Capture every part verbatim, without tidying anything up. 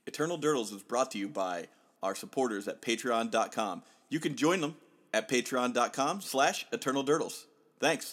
Eternal Durdles is brought to you by our supporters at patreon dot com. You can join them at patreon dot com slash Eternal Durdles. Thanks.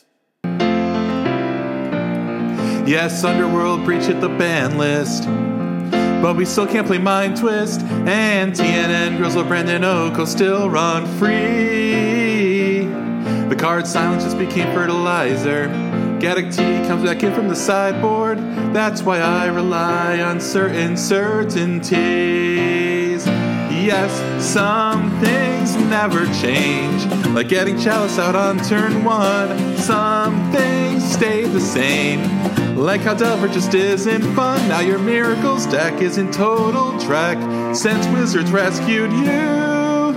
Yes, Underworld Breach hit the ban list, but we still can't play Mind Twist, and T N N, Grizzle, Brandon Oko still run free. The card silence just became fertilizer. Gaddock T comes back in from the sideboard. That's why I rely on certain certainties. Yes, some things never change, like getting Chalice out on turn one. Some things stay the same, like how Delver just isn't fun. Now your Miracles deck is in total dreck since Wizards rescued you.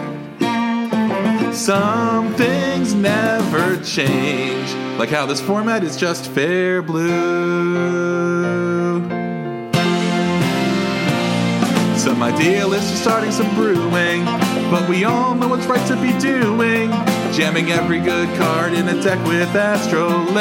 Some things never change, like how this format is just fair blue. Some idealists are starting some brewing, but we all know what's right to be doing. Jamming every good card in a deck with Astrolabe,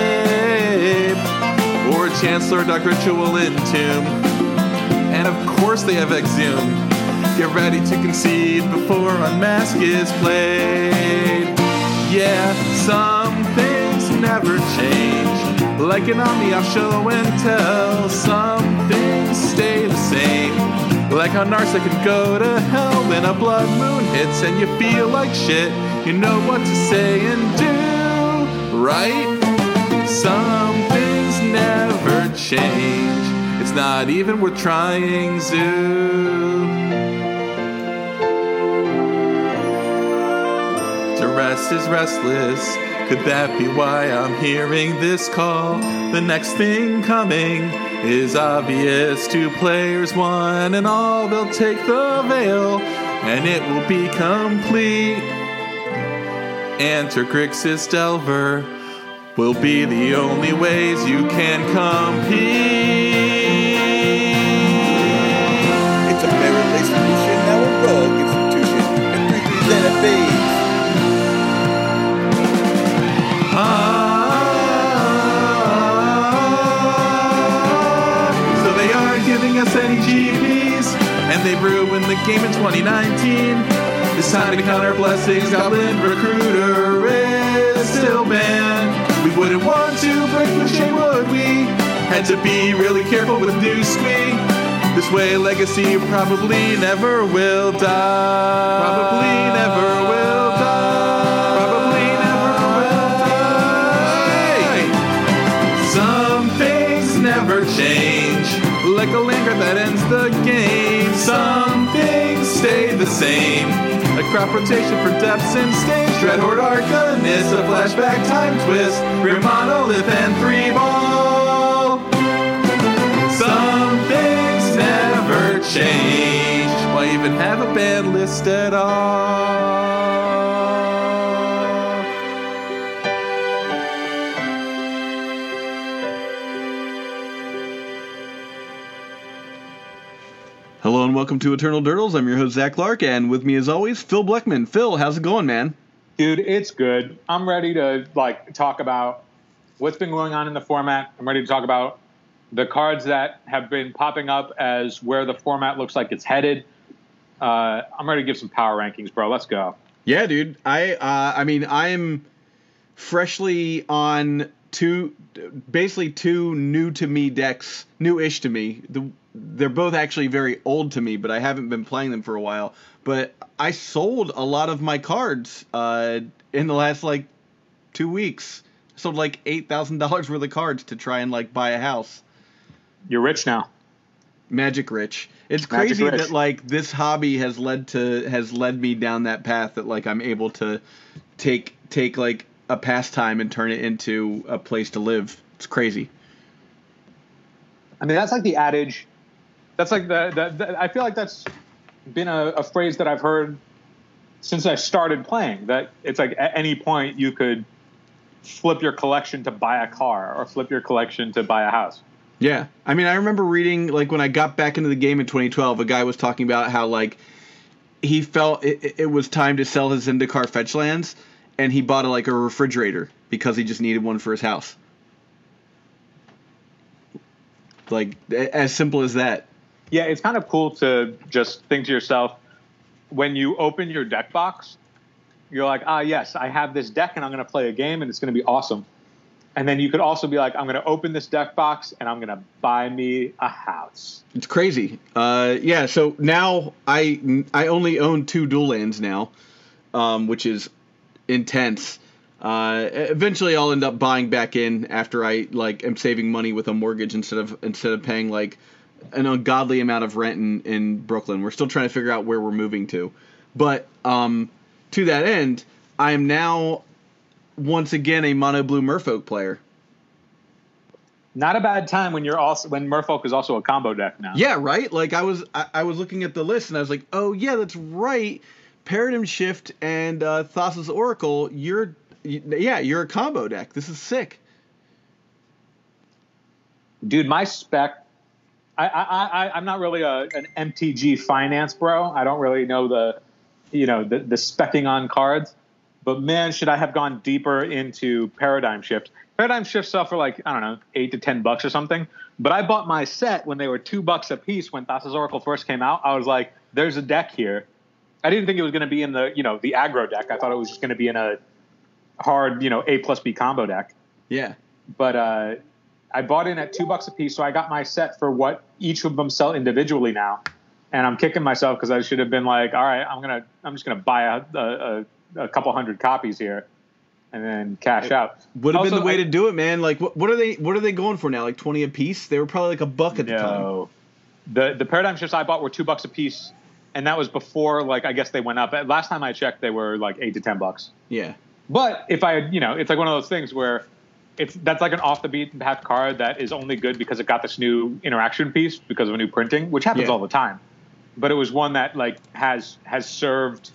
or Chancellor Dark Ritual Entomb, and of course they have Exhume. Get ready to concede before Unmask is played. Yeah, some things never change, like an Omni-Off show and tell. Some things stay the same, like how Narset could go to hell when a Blood Moon hits and you feel like shit. You know what to say and do, right? Some things never change. It's not even worth trying, Zoo. To rest is restless. Could that be why I'm hearing this call? The next thing coming is obvious to players one and all. They'll take the veil and it will be complete. Enter Grixis Delver will be the only ways you can compete. It's a merit-based solution, now a rogue institution, and represent a phase. Ah, so they aren't giving us any G Ps, and they ruined the game in twenty nineteen. It's time to count our blessings. Goblin Recruiter is still banned. We wouldn't want to break the chain, would we? Had to be really careful with New Squee. This way Legacy probably never will die. Probably never will die. Probably never will die. Some things never change, like a land grab that ends the game. Some things stay the same, like crop rotation for depths and stage. Dreadhorde Arcanist, a flashback time twist, Grim Monolith and three ball. Some things never change. Why even have a ban list at all? Hello and welcome to Eternal Durdles. I'm your host, Zach Clark, and with me as always, Phil Bleckman. Phil, how's it going, man? Dude, it's good. I'm ready to like talk about what's been going on in the format. I'm ready to talk about the cards that have been popping up as where the format looks like it's headed. Uh, I'm ready to give some power rankings, bro. Let's go. Yeah, dude. I uh, I mean, I'm freshly on two, basically two new to me decks, new-ish to me. The They're both actually very old to me, but I haven't been playing them for a while. But I sold a lot of my cards uh, in the last, like, two weeks. I sold, like, eight thousand dollars worth of cards to try and, like, buy a house. You're rich now. Magic rich. It's Magic crazy rich. that, like, this hobby has led to has led me down that path that, like, I'm able to take, take like, a pastime and turn it into a place to live. It's crazy. I mean, that's like the adage. That's like the, the, the I feel like that's been a, a phrase that I've heard since I started playing, that it's like at any point you could flip your collection to buy a car or flip your collection to buy a house. Yeah. I mean, I remember reading, like, when I got back into the game in twenty twelve, a guy was talking about how, like, he felt it, it was time to sell his Zendikar fetch lands, and he bought, a, like, a refrigerator because he just needed one for his house. Like, as simple as that. Yeah, it's kind of cool to just think to yourself, when you open your deck box, you're like, ah, yes, I have this deck and I'm going to play a game and it's going to be awesome. And then you could also be like, I'm going to open this deck box and I'm going to buy me a house. It's crazy. Uh, yeah, so now I I only own two dual lands now, um, which is intense. Uh, eventually, I'll end up buying back in after I like am saving money with a mortgage instead of instead of paying like an ungodly amount of rent in, in Brooklyn. We're still trying to figure out where we're moving to, but um, to that end, I am now once again a mono blue Merfolk player. Not a bad time when you're also when Merfolk is also a combo deck now. Yeah, right. Like I was I, I was looking at the list and I was like, oh yeah, that's right. Paradigm Shift and uh, Thassa's Oracle. You're yeah, you're a combo deck. This is sick. Dude, my spec. I I, I I'm not really a an M T G finance bro. I don't really know the, you know, the the specking on cards. But man, should I have gone deeper into Paradigm Shift? Paradigm Shift sell for like, I don't know, eight to ten bucks or something. But I bought my set when they were two bucks a piece when Thassa's Oracle first came out. I was like, there's a deck here. I didn't think it was going to be in the, you know, the aggro deck. I thought it was just going to be in a hard, you know, A plus B combo deck. Yeah. But uh, I bought in at two bucks a piece, so I got my set for what each of them sell individually now. And I'm kicking myself because I should have been like, all right, I'm gonna, I'm just gonna buy a, a, a couple hundred copies here. And then cash out. Would have Also, been the way I, to do it, man. Like, what, what are they? What are they going for now? Like twenty a piece? They were probably like a buck at the time. No, the the Paradigm Shifts I bought were two bucks a piece, and that was before. Like, I guess they went up. Last time I checked, they were like eight to ten bucks. Yeah. But if I, had, you know, it's like one of those things where it's that's like an off the beaten path card that is only good because it got this new interaction piece because of a new printing, which happens Yeah. all the time. But it was one that like has has served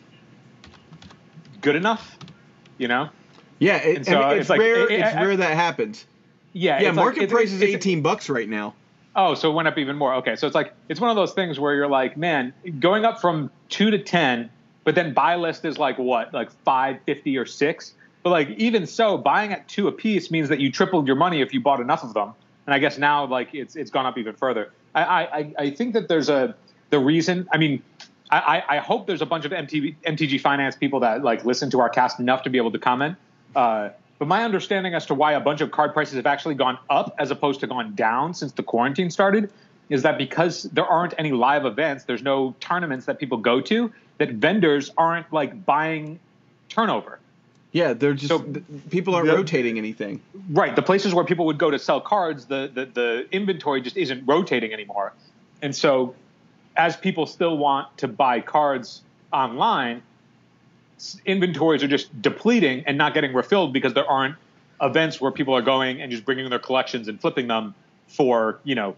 good enough, you know. Yeah, it, And so I mean, it's it's like- rare. it- it- it's I- rare that happens. Yeah, Yeah, it's like- market it's- price is it's- eighteen bucks right now. Oh, so it went up even more. Okay, so it's like it's one of those things where you're like, man, going up from two to ten, but then buy list is like what, like five fifty or six. But like even so, buying at two a piece means that you tripled your money if you bought enough of them. And I guess now like it's it's gone up even further. I I, I think that there's a the reason. I mean, I, I hope there's a bunch of M T V, M T G finance people that like listen to our cast enough to be able to comment. Uh, but my understanding as to why a bunch of card prices have actually gone up as opposed to gone down since the quarantine started is that because there aren't any live events, there's no tournaments that people go to, that vendors aren't like buying turnover. Yeah, they're just So, th- people aren't the- rotating anything. Right. The places where people would go to sell cards, the, the, the inventory just isn't rotating anymore. And so as people still want to buy cards online, s- inventories are just depleting and not getting refilled because there aren't events where people are going and just bringing their collections and flipping them for, you know,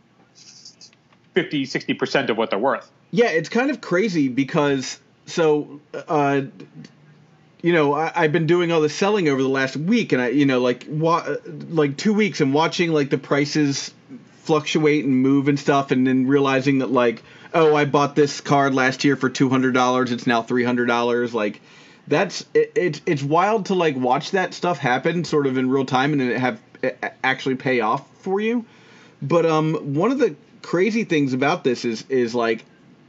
fifty, sixty percent of what they're worth. Yeah, it's kind of crazy because so uh, you know I, I've been doing all the selling over the last week, and I you know like wa- like two weeks and watching like the prices fluctuate and move and stuff, and then realizing that like oh I bought this card last year for two hundred dollars, it's now three hundred dollars. Like that's it, it's it's wild to like watch that stuff happen sort of in real time and then it have it actually pay off for you. But um one of the crazy things about this is is like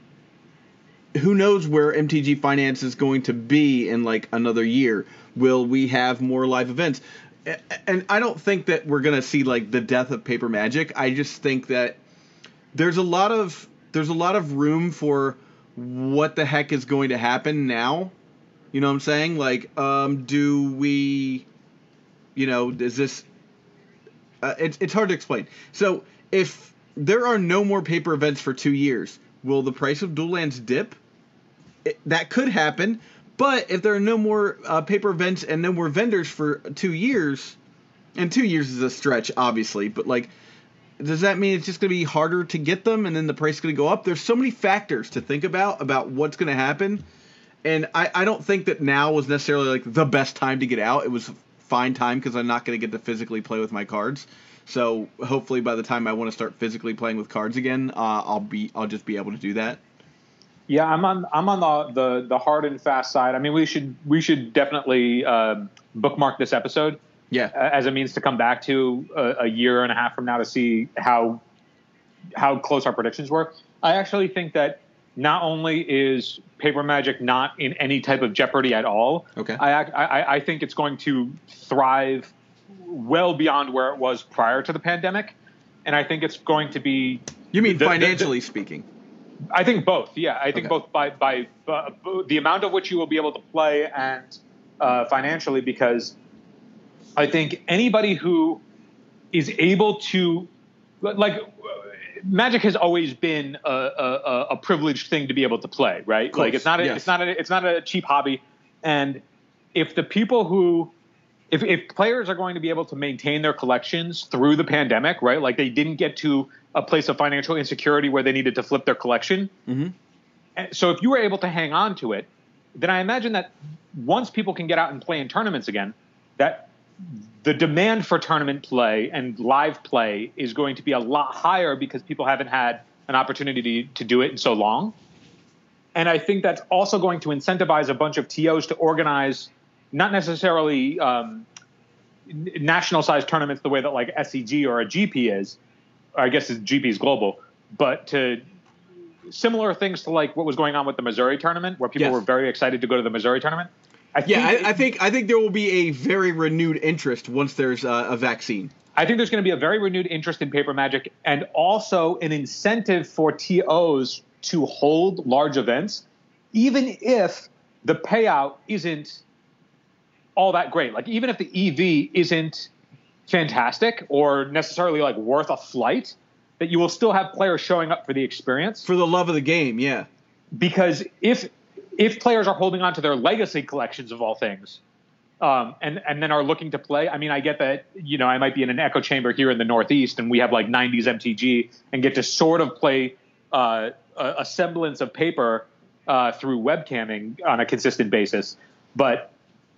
who knows where M T G Finance is going to be in like another year. Will we have more live events? And I don't think that we're going to see like the death of paper magic. I just think that there's a lot of there's a lot of room for what the heck is going to happen now. You know what I'm saying? Like um do we you know, is this uh, it's it's hard to explain. So if there are no more paper events for two years, will the price of dual lands dip? It, that could happen. But if there are no more uh, paper events and no more vendors for two years, and two years is a stretch, obviously, but like, does that mean it's just going to be harder to get them and then the price is going to go up? There's so many factors to think about, about what's going to happen. And I, I don't think that now was necessarily like the best time to get out. It was a fine time because I'm not going to get to physically play with my cards. So hopefully by the time I want to start physically playing with cards again, uh, I'll be I'll just be able to do that. Yeah, I'm on I'm on the, the the hard and fast side. I mean, we should we should definitely uh, bookmark this episode. Yeah. As a means to come back to a, a year and a half from now to see how how close our predictions were. I actually think that not only is Paper Magic not in any type of jeopardy at all, okay. I, I, I think it's going to thrive well beyond where it was prior to the pandemic. And I think it's going to be... You mean the, financially the, the, speaking? I think both, yeah. I think okay. both by, by uh, the amount of which you will be able to play and uh, financially, because I think anybody who is able to... like. Magic has always been a, a, a privileged thing to be able to play, right? Like it's not a, yes. it's not a, it's not a cheap hobby. And if the people who, if, if players are going to be able to maintain their collections through the pandemic, right? Like they didn't get to a place of financial insecurity where they needed to flip their collection. Mm-hmm. And so if you were able to hang on to it, then I imagine that once people can get out and play in tournaments again, that the demand for tournament play and live play is going to be a lot higher because people haven't had an opportunity to, to do it in so long. And I think that's also going to incentivize a bunch of T Os to organize not necessarily um, national sized tournaments the way that like S C G or a G P is, or I guess G P is global, but to similar things to like what was going on with the Missouri tournament, where people yes. were very excited to go to the Missouri tournament. I yeah, think I, I think I think there will be a very renewed interest once there's uh, a vaccine. I think there's going to be a very renewed interest in Paper Magic, and also an incentive for T Os to hold large events, even if the payout isn't all that great. Like even if the E V isn't fantastic or necessarily like worth a flight, that you will still have players showing up for the experience. For the love of the game, yeah. Because if if players are holding on to their legacy collections of all things, um, and, and then are looking to play, I mean, I get that, you know, I might be in an echo chamber here in the Northeast and we have like nineties M T G and get to sort of play uh, a, a semblance of Paper uh, through webcamming on a consistent basis. But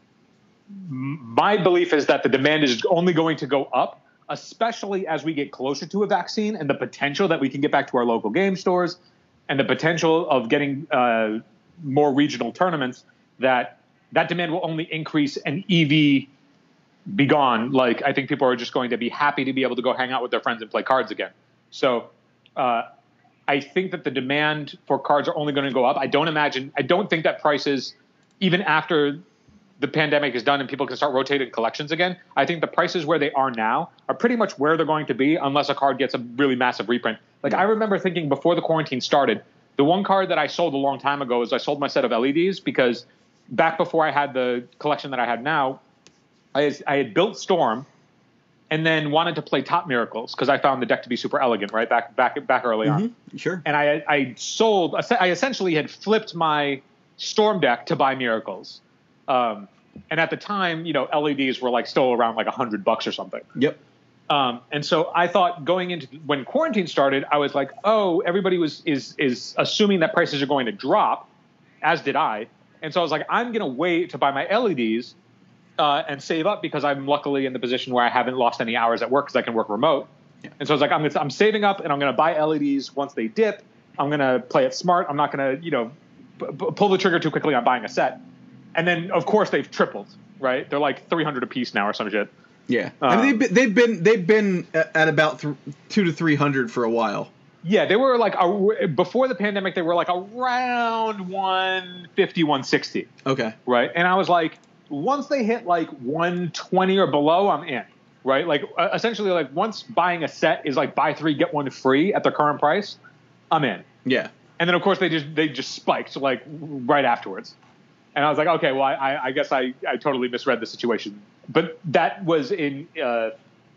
my belief is that the demand is only going to go up, especially as we get closer to a vaccine and the potential that we can get back to our local game stores and the potential of getting uh, more regional tournaments, that that demand will only increase and E V be gone. Like I think people are just going to be happy to be able to go hang out with their friends and play cards again. So uh, I think that the demand for cards are only going to go up. I don't imagine, I don't think that prices, even after the pandemic is done and people can start rotating collections again, I think the prices where they are now are pretty much where they're going to be unless a card gets a really massive reprint. Like I remember thinking before the quarantine started, the one card that I sold a long time ago is I sold my set of L E Ds because back before I had the collection that I have now, I, I had built Storm and then wanted to play Top Miracles because I found the deck to be super elegant, right, back back back early mm-hmm. on. Sure. And I I sold, I essentially had flipped my Storm deck to buy Miracles. Um, and at the time, you know, L E Ds were like still around like a hundred bucks or something. Yep. Um, and so I thought going into when quarantine started, I was like, oh, everybody was is is assuming that prices are going to drop, as did I. And so I was like, I'm going to wait to buy my L E Ds uh, and save up because I'm luckily in the position where I haven't lost any hours at work because I can work remote. Yeah. And so I was like, I'm gonna, I'm saving up and I'm going to buy L E Ds once they dip. I'm going to play it smart. I'm not going to, you know, p- p- pull the trigger too quickly on buying a set. And then, of course, they've tripled, right? They're like three hundred a piece now or some shit. Yeah, um, I mean, they've been, they've been they've been at about th- two to three hundred for a while. Yeah, they were like a, before the pandemic, they were like around one fifty, one sixty. Okay, right, and I was like, once they hit like one twenty or below, I'm in. Right, like uh, essentially, like once buying a set is like buy three get one free at the current price, I'm in. Yeah, and then of course they just they just spiked like right afterwards. And I was like, okay, well, I, I guess I, I totally misread the situation. But that was in uh,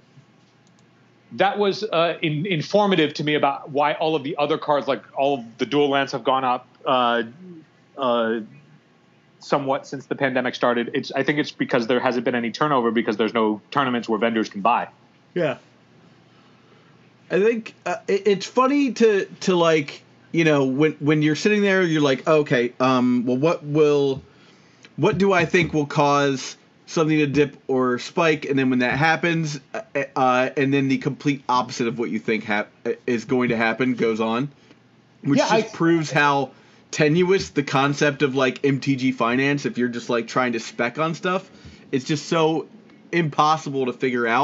that was uh, in, informative to me about why all of the other cards, like all of the dual lands, have gone up uh, uh, somewhat since the pandemic started. It's I think it's because there hasn't been any turnover because there's no tournaments where vendors can buy. Yeah, I think uh, it, it's funny to to like. You know, when when you're sitting there, you're like, okay, um, well, what will, what do I think will cause something to dip or spike? And then when that happens, uh, and then the complete opposite of what you think hap- is going to happen goes on, which yeah, just I, proves how tenuous the concept of like M T G finance, if you're just like trying to spec on stuff, it's just so impossible to figure out.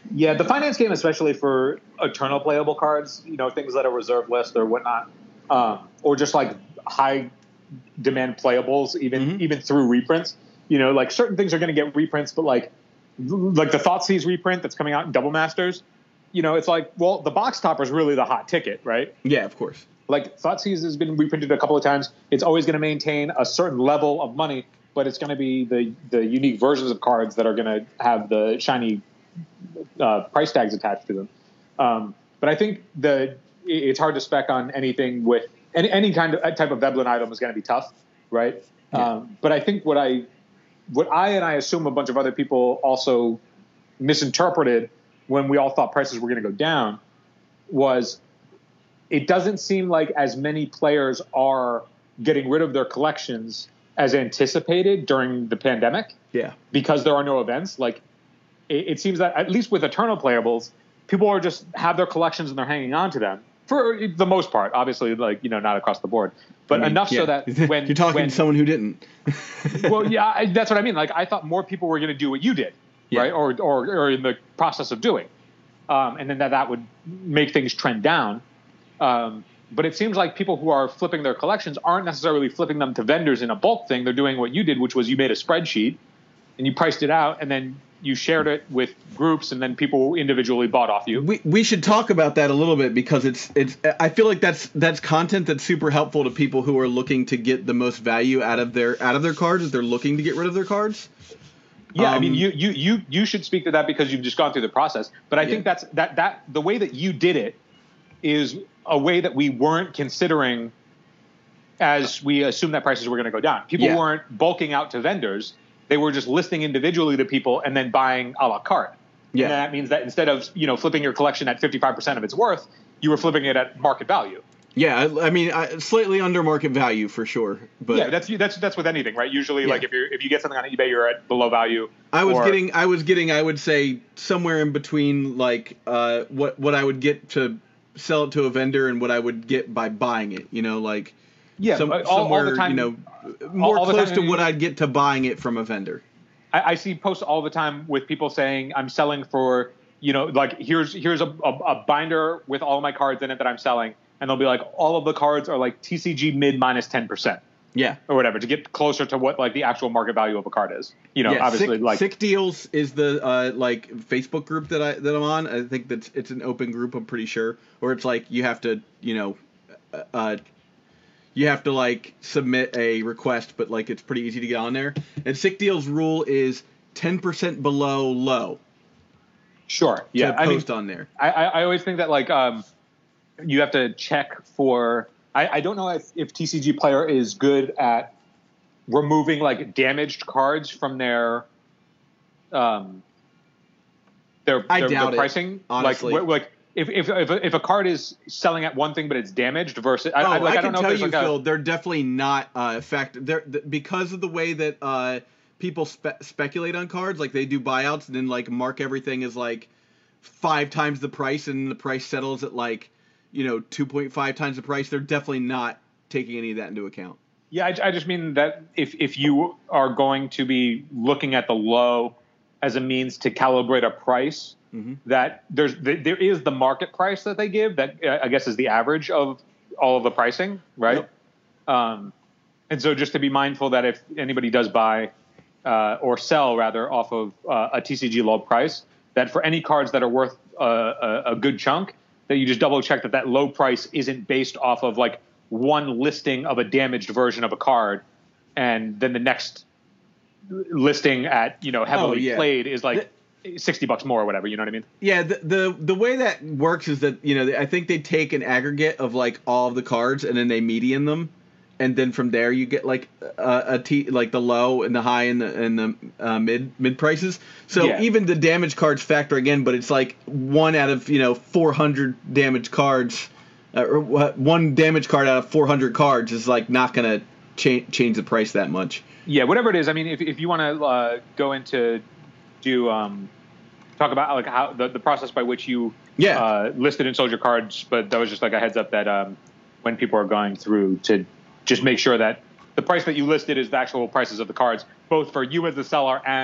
Yeah, the finance game, especially for eternal playable cards, you know, things that are reserve list or whatnot, um, or just like high demand playables, even Mm-hmm. even through reprints. You know, like certain things are going to get reprints, but like like the Thoughtseize reprint that's coming out in Double Masters, you know, it's like, well, the box topper is really the hot ticket, right? Yeah, of course. Like Thoughtseize has been reprinted a couple of times. It's always going to maintain a certain level of money, but it's going to be the the unique versions of cards that are going to have the shiny uh, price tags attached to them. Um, but I think the it's hard to spec on anything with any any kind of type of Veblen item is going to be tough, right? Yeah. Um, but I think what I what I and I assume a bunch of other people also misinterpreted when we all thought prices were going to go down was it doesn't seem like as many players are getting rid of their collections as anticipated during the pandemic. Yeah. Because there are no events. Like it, it seems that at least with Eternal playables, people are just have their collections and they're hanging on to them for the most part. Obviously, like, you know, not across the board, but I mean, enough yeah. so that when you're talking when, to someone who didn't. well, yeah, I, that's what I mean. Like I thought more people were going to do what you did, Yeah. right? Or, or, or in the process of doing. Um, and then that, that would make things trend down. Um, but it seems like people who are flipping their collections aren't necessarily flipping them to vendors in a bulk thing. They're doing what you did, which was you made a spreadsheet and you priced it out and then you shared it with groups and then people individually bought off you. We we should talk about that a little bit because it's it's I feel like that's that's content that's super helpful to people who are looking to get the most value out of their out of their cards if they're looking to get rid of their cards. Yeah, Um, I mean, you, you you you should speak to that because you've just gone through the process. But I Yeah. think that's that that the way that you did it is a way that we weren't considering as we assumed that prices were going to go down. People Yeah. weren't bulking out to vendors; they were just listing individually to people and then buying a la carte. Yeah. And that means that instead of you know flipping your collection at fifty-five percent of its worth, you were flipping it at market value. Yeah, I, I mean, I, slightly under market value for sure. But Yeah, that's that's that's with anything, right? Usually, Yeah. like if you if you get something on eBay, you're at below value. I was or- getting, I was getting, I would say somewhere in between, like uh, what what I would get to sell it to a vendor and what I would get by buying it. You know, like yeah, some, all, all somewhere, the time, you know, more all the close time- to what I'd get to buying it from a vendor. I, I see posts all the time with people saying I'm selling for, you know, like here's here's a, a, a binder with all of my cards in it that I'm selling, and they'll be like all of the cards are like T C G mid minus ten percent Yeah. or whatever to get closer to what like the actual market value of a card is. You know, yeah, obviously Sick, like Sick Deals is the uh, like Facebook group that I that I'm on. I think that's it's an open group. I'm pretty sure, or it's like you have to you know, uh, you have to like submit a request, but like it's pretty easy to get on there. And Sick Deals rule is ten percent below low. sure, yeah. To I mean, post on there. I, I I always think that like um, you have to check for. I, I don't know if, if T C G Player is good at removing like damaged cards from their um their I their, doubt their it, pricing. honestly. Like wh- like if if if a, if a card is selling at one thing but it's damaged versus I, Oh, I, like, I I can don't know tell if you, there's like Phil, a, they're definitely not uh, fact. They're th- because of the way that uh, people spe- speculate on cards. Like they do buyouts and then like mark everything as like five times the price, and the price settles at like you know two point five times the price. They're definitely not taking any of that into account. yeah. I, I just mean that if if you are going to be looking at the low as a means to calibrate a price. Mm-hmm. That there's there is the market price that they give that uh, I guess is the average of all of the pricing, right? Yep. Um, and so just to be mindful that if anybody does buy uh, or sell rather off of uh, a T C G low price, that for any cards that are worth uh, a, a good chunk, that you just double check that that low price isn't based off of like one listing of a damaged version of a card, and then the next listing at you know heavily Oh, yeah. played is like. sixty bucks more or whatever, you know what I mean? Yeah, the, the the way that works is that you know I think they take an aggregate of like all of the cards and then they median them, and then from there you get like a, a t like the low and the high and the and the uh, mid mid prices. So Yeah. even the damaged cards factor again, but it's like one out of you know four hundred damaged cards, uh, or what- one damaged card out of four hundred cards is like not gonna change change the price that much. Yeah, whatever it is. I mean, if if you want to uh, go into do um, talk about like how the, the process by which you Yeah. uh, listed and sold your cards, but that was just like a heads up that um, when people are going through to just make sure that the price that you listed is the actual prices of the cards, both for you as the seller and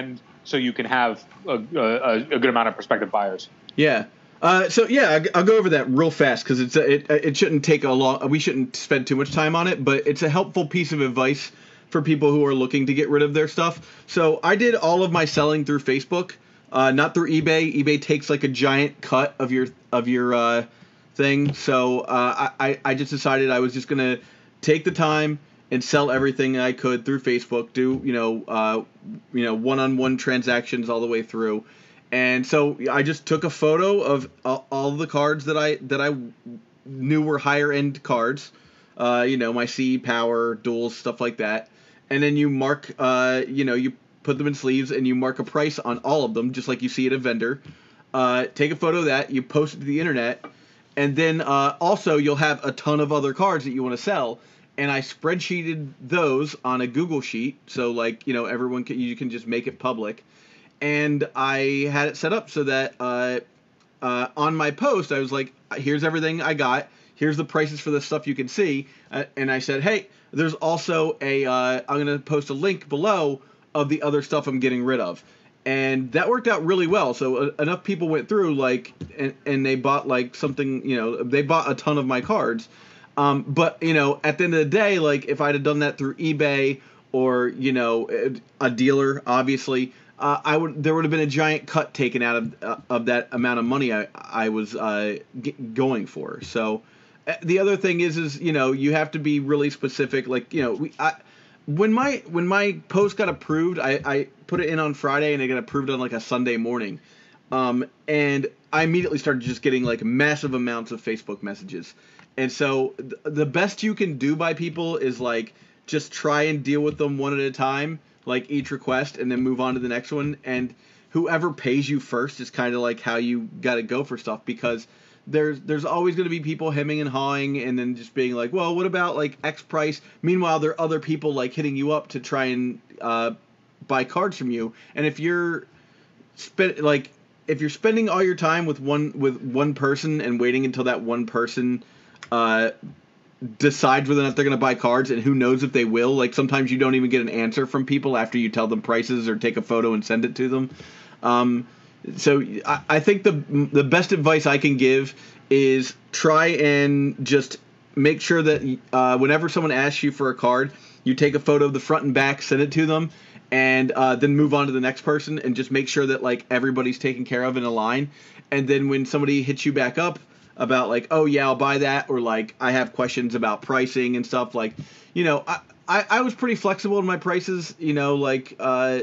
so you can have a, a, a good amount of prospective buyers. Yeah. Uh, so yeah, I'll go over that real fast because it's a, it it shouldn't take a long. We shouldn't spend too much time on it, but it's a helpful piece of advice for people who are looking to get rid of their stuff. So I did all of my selling through Facebook, uh, not through eBay. eBay takes like a giant cut of your of your uh, thing. So uh, I I just decided I was just gonna take the time and sell everything I could through Facebook. Do you know uh, you know one-on-one transactions all the way through. And so I just took a photo of all, all the cards that I that I knew were higher end cards, uh, you know, my C E Power, duels, stuff like that. And then you mark, uh, you know, you put them in sleeves and you mark a price on all of them, just like you see at a vendor. Uh, take a photo of that, you post it to the internet, and then uh, also you'll have a ton of other cards that you want to sell. And I spreadsheeted those on a Google sheet, so like you know everyone can you can just make it public. And I had it set up so that uh, uh, on my post, I was like, here's everything I got. Here's the prices for the stuff you can see. Uh, and I said, hey, there's also a, uh, I'm going to post a link below of the other stuff I'm getting rid of. And that worked out really well. So uh, enough people went through, like, and, and they bought, like, something, you know, they bought a ton of my cards. Um, but, you know, at the end of the day, like, if I'd have done that through eBay or, you know, a dealer, obviously, Uh, I would there would have been a giant cut taken out of uh, of that amount of money I I was uh, g- going for. So uh, the other thing is is you know you have to be really specific. Like you know we I, when my when my post got approved, I, I put it in on Friday and it got approved on like a Sunday morning, um, and I immediately started just getting like massive amounts of Facebook messages. And so th- the best you can do by people is like just try and deal with them one at a time, like each request, and then move on to the next one. And whoever pays you first is kind of like how you got to go for stuff, because there's there's always going to be people hemming and hawing and then just being like, well, what about like X price? Meanwhile, there are other people like hitting you up to try and uh, buy cards from you. And if you're spend like if you're spending all your time with one with one person and waiting until that one person uh, decides whether or not they're going to buy cards, and who knows if they will. Like sometimes you don't even get an answer from people after you tell them prices or take a photo and send it to them. Um, so I, I think the the best advice I can give is try and just make sure that uh, whenever someone asks you for a card, you take a photo of the front and back, send it to them, and uh, then move on to the next person, and just make sure that like everybody's taken care of in a line. And then when somebody hits you back up about like, oh yeah, I'll buy that, or like I have questions about pricing and stuff, like, you know, I, I, I was pretty flexible in my prices, you know, like uh,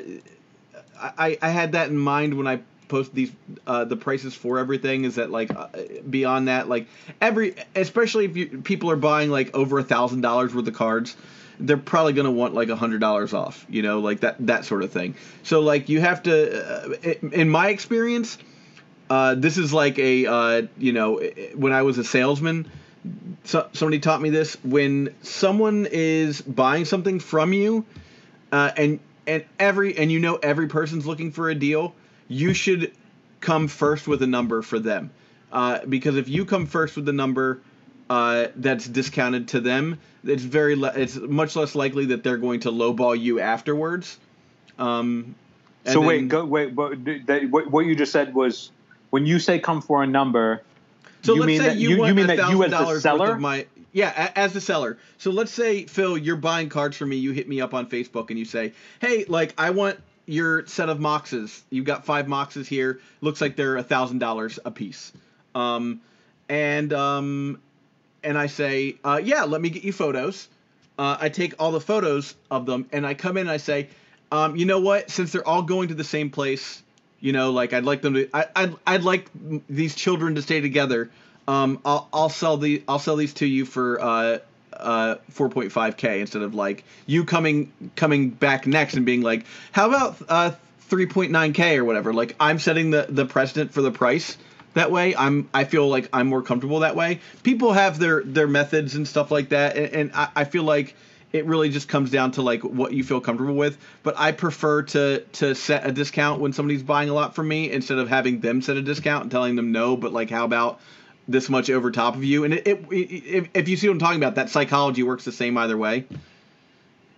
I, I had that in mind when I post these uh, the prices for everything, is that like uh, beyond that, like every, especially if you, people are buying like over a thousand dollars worth of cards, they're probably going to want like a hundred dollars off, you know, like that, that sort of thing. So like you have to, uh, in my experience, Uh, this is like a, uh, you know, when I was a salesman, so, somebody taught me this. When someone is buying something from you, uh, and and every and you know every person's looking for a deal, you should come first with a number for them, uh, because if you come first with a number uh, that's discounted to them, it's very le- it's much less likely that they're going to lowball you afterwards. Um, so then, wait, go wait, but that, what what you just said was, when you say come for a number, so you let's mean say that you, you, want you mean a that you as the dollars seller? worth of my, yeah, as the seller. So let's say, Phil, you're buying cards from me. You hit me up on Facebook and you say, hey, like I want your set of Moxes. You've got five Moxes here. Looks like they're a thousand dollars a piece. Um, and um, and I say, uh, yeah, let me get you photos. Uh, I take all the photos of them and I come in and I say, um, you know what? Since they're all going to the same place, you know, like I'd like them to, I, I'd, I'd like these children to stay together. Um, I'll, I'll sell the, I'll sell these to you for, uh, uh, four point five K instead of like you coming, coming back next and being like, how about, uh, three point nine K or whatever. Like I'm setting the, the precedent for the price that way. I'm, I feel like I'm more comfortable that way. People have their, their methods and stuff like that. And, and I, I feel like it really just comes down to like what you feel comfortable with. But I prefer to to set a discount when somebody's buying a lot from me, instead of having them set a discount and telling them no, but like how about this much over top of you? And it, it, it if, if you see what I'm talking about, that psychology works the same either way.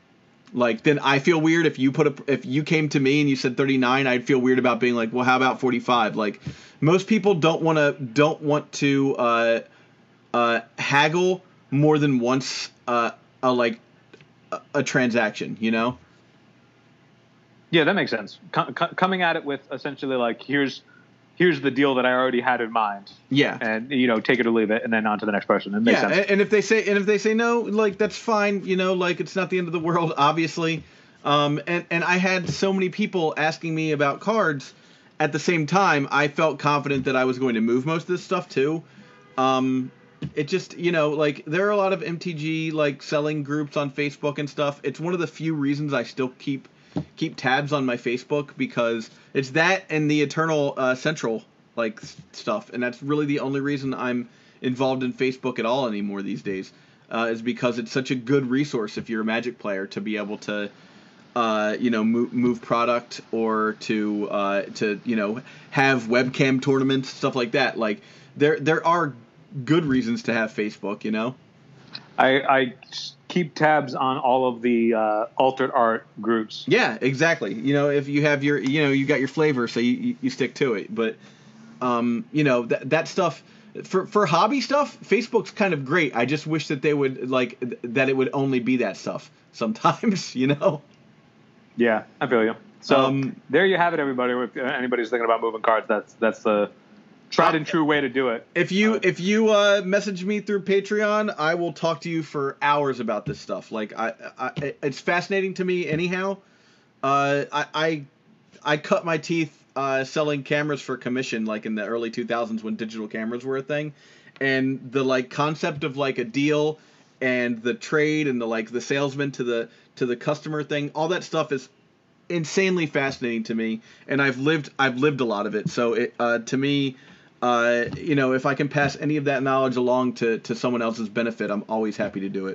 Like, then I feel weird if you put a, if you came to me and you said thirty-nine, I'd feel weird about being like, well, how about forty-five? Like, most people don't want to don't want to uh, uh, haggle more than once uh, a like a, a transaction, you know? Yeah, that makes sense. Co- co- coming at it with essentially like, here's here's the deal that I already had in mind. Yeah. And, you know, take it or leave it, and then on to the next person. It makes yeah, sense. and, and if they say and if they say no, like, that's fine, you know, like, it's not the end of the world, obviously. Um, and, and I had so many people asking me about cards. At the same time, I felt confident that I was going to move most of this stuff too. Um, it just, you know, like, there are a lot of M T G, like, selling groups on Facebook and stuff. It's one of the few reasons I still keep keep tabs on my Facebook, because it's that and the Eternal uh, Central, like, stuff. And that's really the only reason I'm involved in Facebook at all anymore these days, uh, is because it's such a good resource if you're a Magic player to be able to, uh, you know, move, move product, or to, uh, to, you know, have webcam tournaments, stuff like that. Like, there, there are good reasons to have Facebook, you know? I, I keep tabs on all of the uh, altered art groups. Yeah, exactly. You know, if you have your, you know, you got your flavor, so you, you, you stick to it. But, um, you know, that that stuff, for for hobby stuff, Facebook's kind of great. I just wish that they would, like, that it would only be that stuff sometimes, you know? Yeah, I feel you. So Um, there you have it, everybody. If anybody's thinking about moving cards, that's that's the tried and true way to do it. If you Uh, if you uh, message me through Patreon, I will talk to you for hours about this stuff. Like, I, I it's fascinating to me anyhow. Uh, I, I I cut my teeth uh, selling cameras for commission, like in the early two thousands when digital cameras were a thing, and the like concept of like a deal and the trade and the like the salesman to the to the customer thing, all that stuff is insanely fascinating to me, and I've lived I've lived a lot of it. So it uh, to me. Uh, you know, if I can pass any of that knowledge along to, to someone else's benefit, I'm always happy to do it.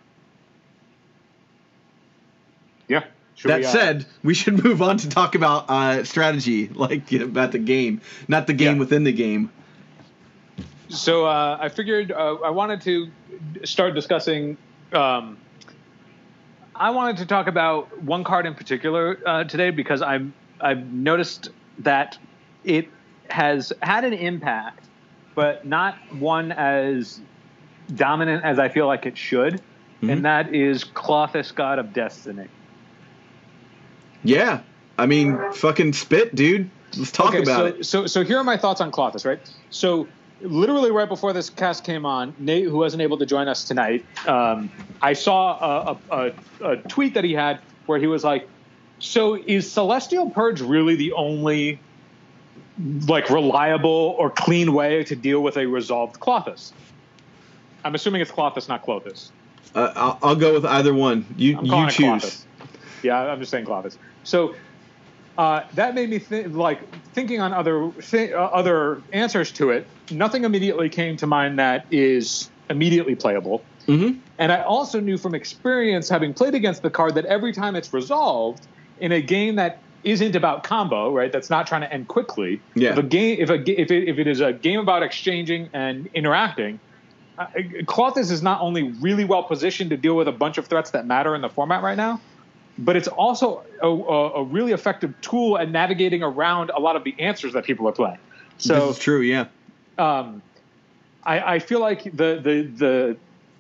Yeah. Should That we, uh, said, we should move on to talk about uh, strategy, like about the game, not the game Yeah. within the game. So uh, I figured uh, I wanted to start discussing. Um, I wanted to talk about one card in particular uh, today, because I'm I've noticed that it has had an impact, but not one as dominant as I feel like it should, Mm-hmm. and that is Klothys, God of Destiny. Yeah, I mean, fucking spit, dude. Let's talk Okay, about so, it. So, so here are my thoughts on Klothys, right? So, literally right before this cast came on, Nate, who wasn't able to join us tonight, um, I saw a, a, a, a tweet that he had where he was like, so is Celestial Purge really the only like reliable or clean way to deal with a resolved Klothys? I'm assuming it's Klothys, not Klothys. Uh, I'll, I'll go with either one. You I'm you calling it choose. Klothys. Yeah, I'm just saying Klothys. So uh, that made me think, like thinking on other th- uh, other answers to it. Nothing immediately came to mind that is immediately playable. Mm-hmm. And I also knew from experience, having played against the card, that every time it's resolved in a game that isn't about combo, right? That's not trying to end quickly. Yeah. If a game, if a ga- if it, if it is a game about exchanging and interacting, uh, Klothys is not only really well positioned to deal with a bunch of threats that matter in the format right now, but it's also a, a, a really effective tool at navigating around a lot of the answers that people are playing. So This is true, yeah. um, I, I feel like the the the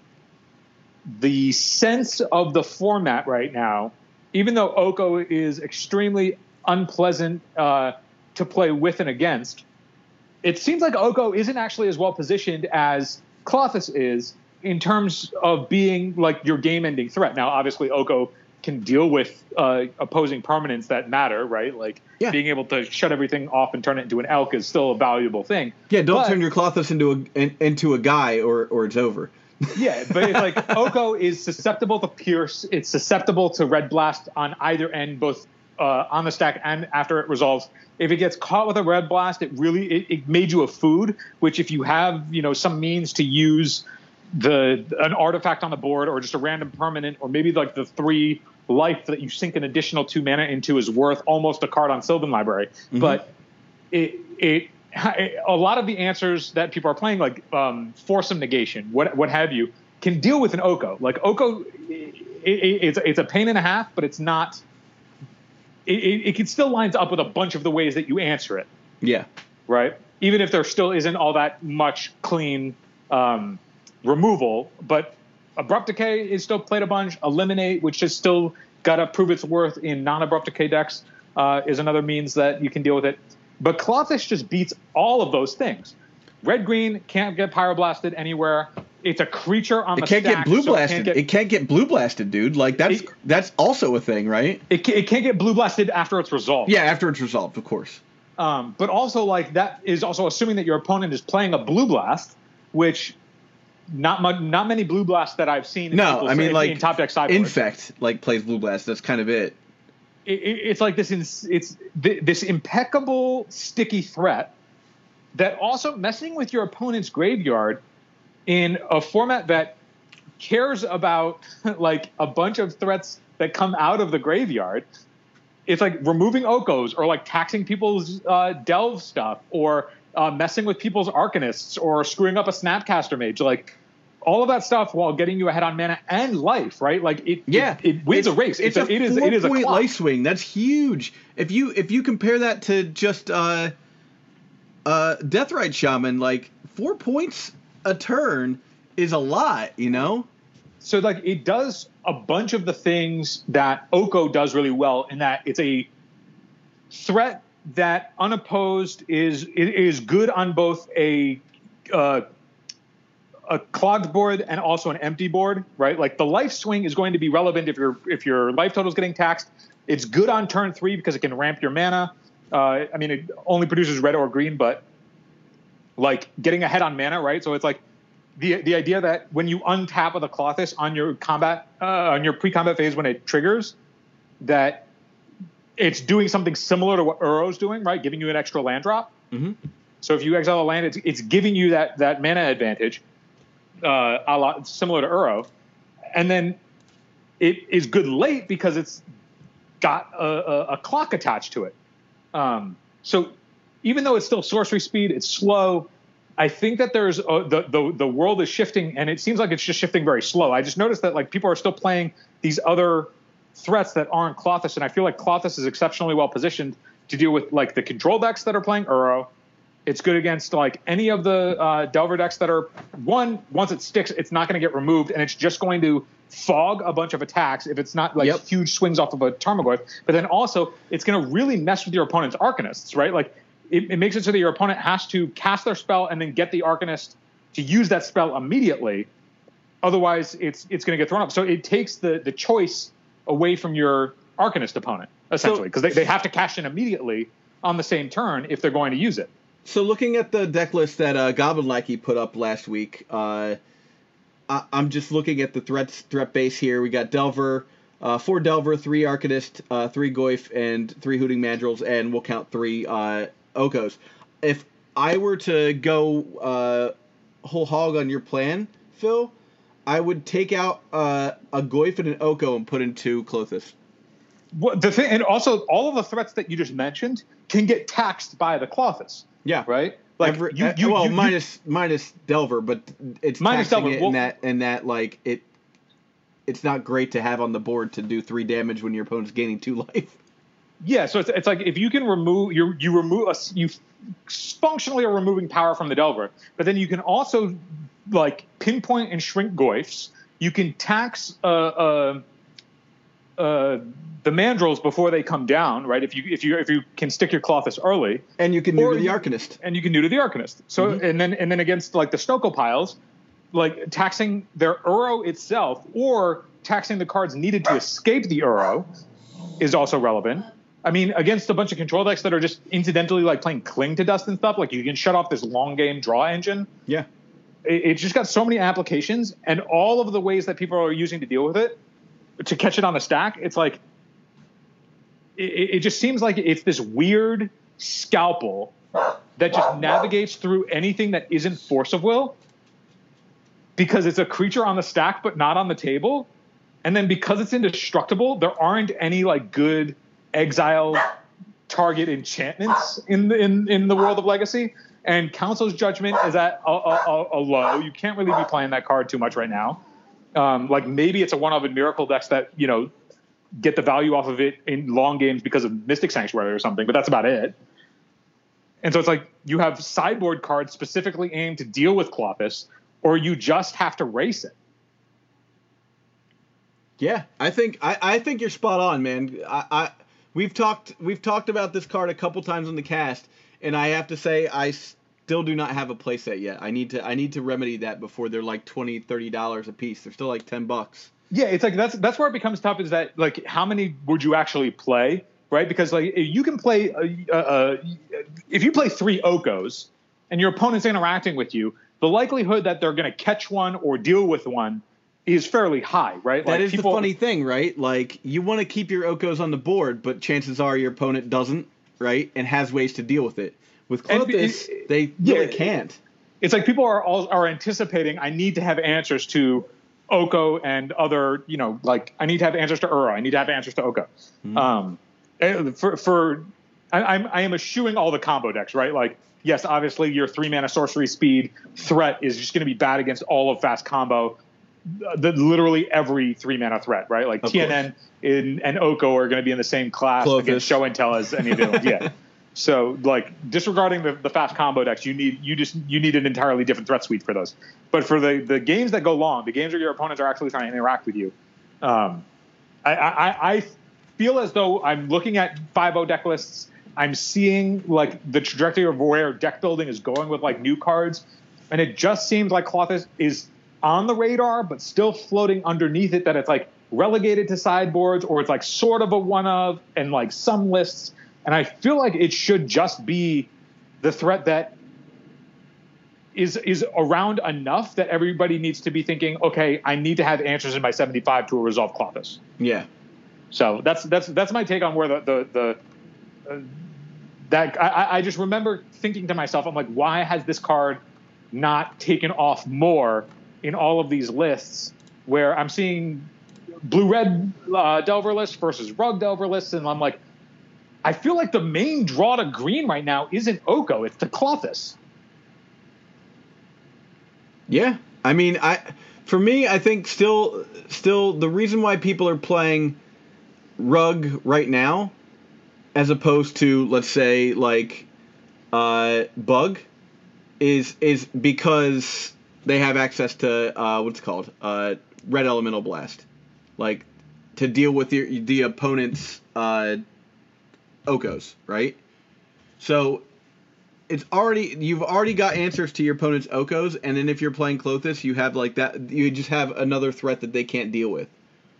the sense of the format right now, even though Oko is extremely unpleasant uh, to play with and against, it seems like Oko isn't actually as well positioned as Klothys is in terms of being like your game-ending threat. Now, obviously, Oko can deal with uh, opposing permanents that matter, right? Like Yeah. being able to shut everything off and turn it into an elk is still a valuable thing. Yeah, don't But- turn your Klothys into a in, into a guy, or or it's over. Yeah, but it's like Oko is susceptible to Pierce. It's susceptible to Red Blast on either end, both uh, on the stack and after it resolves. If it gets caught with a Red Blast, it really it, it made you a food. Which, if you have you know some means to use the an artifact on the board or just a random permanent, or maybe like the three life that you sink an additional two mana into, is worth almost a card on Sylvan Library. Mm-hmm. But it it. A lot of the answers that people are playing, like um, Force of Negation, what what have you, can deal with an Oko. Like Oko, it, it, it's it's a pain and a half, but it's not. It, it, it can still lines up with a bunch of the ways that you answer it. Yeah. Right. Even if there still isn't all that much clean um, removal, but Abrupt Decay is still played a bunch. Eliminate, which has still got to prove its worth in non-Abrupt Decay decks, uh, is another means that you can deal with it. But Clawfish just beats all of those things. Red green can't get Pyroblasted anywhere. It's a creature on it the can't stack. Get blue so blasted. It can't get, it can't get blue blasted, dude. Like that's it, that's also a thing, right? It can, it can't get blue blasted after it's resolved. Yeah, after it's resolved, of course. Um, but also, like that is also assuming that your opponent is playing a blue blast, which not much, not many blue blasts that I've seen. No, I mean in, like in top deck sideboard. Infect like plays blue blast. That's kind of it. it, it it's like this. Ins, it's th- this impeccable sticky threat that also messing with your opponent's graveyard in a format that cares about like a bunch of threats that come out of the graveyard. It's like removing Okos or like taxing people's uh, delve stuff or uh, messing with people's Arcanists or screwing up a Snapcaster Mage. Like all of that stuff while getting you ahead on mana and life, right? Like it, yeah, it, it wins it's, a race. It's, it's a, a, it is four it is a point clock. life swing. That's huge. If you if you compare that to just uh, uh, Deathrite Shaman, like four points a turn is a lot, you know. So like it does a bunch of the things that Oko does really well in that it's a threat that unopposed is is good on both a uh, a clogged board and also an empty board, right? Like the life swing is going to be relevant if your if your life total is getting taxed. It's good on turn three because it can ramp your mana. Uh, I mean, it only produces red or green, but like getting ahead on mana, right? So it's like the the idea that when you untap with a Clawfish on your combat uh, on your pre-combat phase when it triggers, that it's doing something similar to what Uro's doing, right? Giving you an extra land drop. Mm-hmm. So if you exile a land, it's it's giving you that that mana advantage, uh, a lot similar to Uro, and then it is good late because it's got a, a, a clock attached to it. Um, so even though it's still sorcery speed, it's slow. I think that there's a, the, the the world is shifting, and it seems like it's just shifting very slow. I just noticed that like people are still playing these other threats that aren't Clawfish, and I feel like Clawfish is exceptionally well positioned to deal with like the control decks that are playing Uro. It's good against like any of the uh, Delver decks that are one. Once it sticks, it's not going to get removed, and it's just going to fog a bunch of attacks if it's not like yep. huge swings off of a Tarmogoyf. But then also, it's going to really mess with your opponent's Arcanists, right? Like it, it makes it so that your opponent has to cast their spell and then get the Arcanist to use that spell immediately. Otherwise, it's it's going to get thrown up. So it takes the the choice away from your Arcanist opponent, essentially, because so, they, they have to cash in immediately on the same turn if they're going to use it. So looking at the deck list that uh, Goblin Lackey put up last week, uh, I, I'm just looking at the threats threat base here. We got Delver, uh, four Delver, three Arcanist, uh, three Goyf, and three Hooting Mandrills, and we'll count three uh, Okos. If I were to go uh, whole hog on your plan, Phil, I would take out uh, a Goyf and an Oko and put in two Klothys. Well, the thing, and also all of the threats that you just mentioned can get taxed by the Klothys. Yeah, right. Like Every, you, you, well, you, minus you, minus Delver, but it's minus taxing Delver. it Well, in that and that like it. It's not great to have on the board to do three damage when your opponent's gaining two life. Yeah, so it's, it's like if you can remove you you remove a, you functionally are removing power from the Delver, but then you can also like pinpoint and shrink Goyfs. You can tax uh, uh, uh, the Mandrills before they come down, right? If you if you if you can stick your Klothys early, and you can do to the Arcanist, and you can do to the Arcanist. So mm-hmm. and then and then against like the Snoko piles, like taxing their Uro itself or taxing the cards needed to escape the Uro is also relevant. I mean, against a bunch of control decks that are just incidentally like playing Cling to Dust and stuff, like you can shut off this long game draw engine. Yeah. It, it's just got so many applications, and all of the ways that people are using to deal with it, to catch it on the stack, it's like, it, it just seems like it's this weird scalpel that just navigates through anything that isn't Force of Will, because it's a creature on the stack but not on the table. And then because it's indestructible, there aren't any like good exile target enchantments in the in, in the world of Legacy. And Council's Judgment is at a, a, a low. You can't really be playing that card too much right now. Um, like maybe it's a one of a Miracle decks that, you know, get the value off of it in long games because of Mystic Sanctuary or something, but that's about it. And so it's like you have sideboard cards specifically aimed to deal with Klothys, or you just have to race it. Yeah, I think I, I think you're spot on, man. I, I we've talked we've talked about this card a couple times on the cast, and I have to say I still do not have a playset yet. I need to I need to remedy that before they're like twenty, thirty dollars a piece. They're still like ten bucks. Yeah, it's like that's that's where it becomes tough. Is that like how many would you actually play, right? Because like you can play uh, uh, if you play three Okos and your opponent's interacting with you, the likelihood that they're going to catch one or deal with one is fairly high, right? That like is people, the funny thing, right? Like you want to keep your Okos on the board, but chances are your opponent doesn't, right? And has ways to deal with it. With Klothys, they yeah, really can't. It's like people are all are anticipating. I need to have answers to Oko and other, you know, like I need to have answers to Ura. I need to have answers to Oko. Mm-hmm. Um, for for I, I'm I am eschewing all the combo decks, right? Like yes, obviously your three mana sorcery speed threat is just going to be bad against all of fast combo. The, literally every three mana threat, right? Like of T N N in, and Oko are going to be in the same class Klothys. Against Show and Tell as any of them. Yeah. So like disregarding the, the fast combo decks, you need you just you need an entirely different threat suite for those. But for the, the games that go long, the games where your opponents are actually trying to interact with you, um, I, I, I feel as though I'm looking at five oh deck lists. I'm seeing like the trajectory of where deck building is going with like new cards, and it just seems like Klothys is on the radar, but still floating underneath it. That it's like relegated to sideboards, or it's like sort of a one of, and like some lists. And I feel like it should just be the threat that is is around enough that everybody needs to be thinking, okay, I need to have answers in my seventy-five to resolve Klothys. Yeah. So that's that's that's my take on where the the, the uh, that I, I just remember thinking to myself, I'm like, why has this card not taken off more in all of these lists where I'm seeing blue-red uh, Delver lists versus Rug Delver lists, and I'm like, I feel like the main draw to green right now isn't Oko, it's the Klothys. Yeah, I mean, I for me, I think still, still the reason why people are playing Rug right now, as opposed to let's say like uh, Bug, is is because they have access to uh, what's it called uh, Red Elemental Blast, like to deal with your the opponent's uh, Okos, right? So it's already you've already got answers to your opponent's Okos, and then if you're playing Klothys, you have like that. You just have another threat that they can't deal with.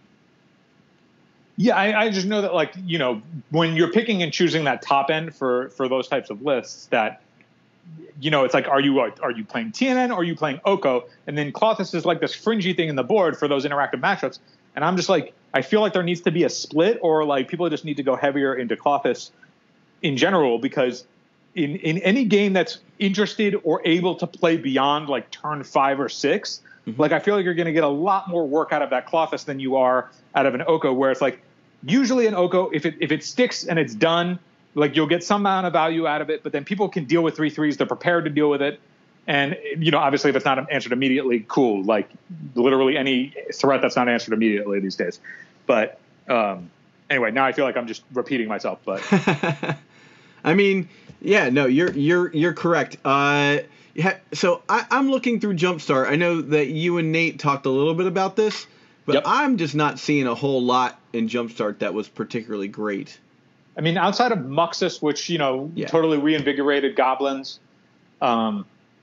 Yeah, I, I just know that like you know when you're picking and choosing that top end for for those types of lists, that you know it's like are you are you playing T N N or are you playing Oko, and then Klothys is like this fringy thing in the board for those interactive matchups, and I'm just like I feel like there needs to be a split, or like people just need to go heavier into Klothys in general, because in, in any game that's interested or able to play beyond like turn five or six, mm-hmm. like I feel like you're going to get a lot more work out of that Klothys than you are out of an Oko, where it's like usually an Oko, if it if it sticks and it's done, like you'll get some amount of value out of it, but then people can deal with three threes. They're prepared to deal with it. And, you know, obviously if it's not answered immediately, cool. Like literally any threat that's not answered immediately these days. But um, anyway, now I feel like I'm just repeating myself. But I mean, yeah, no, you're you're you're correct. Uh, yeah, so I, I'm looking through Jumpstart. I know that you and Nate talked a little bit about this, but yep. I'm just not seeing a whole lot in Jumpstart that was particularly great. I mean, outside of Muxus, which, you know, yeah. totally reinvigorated goblins, um,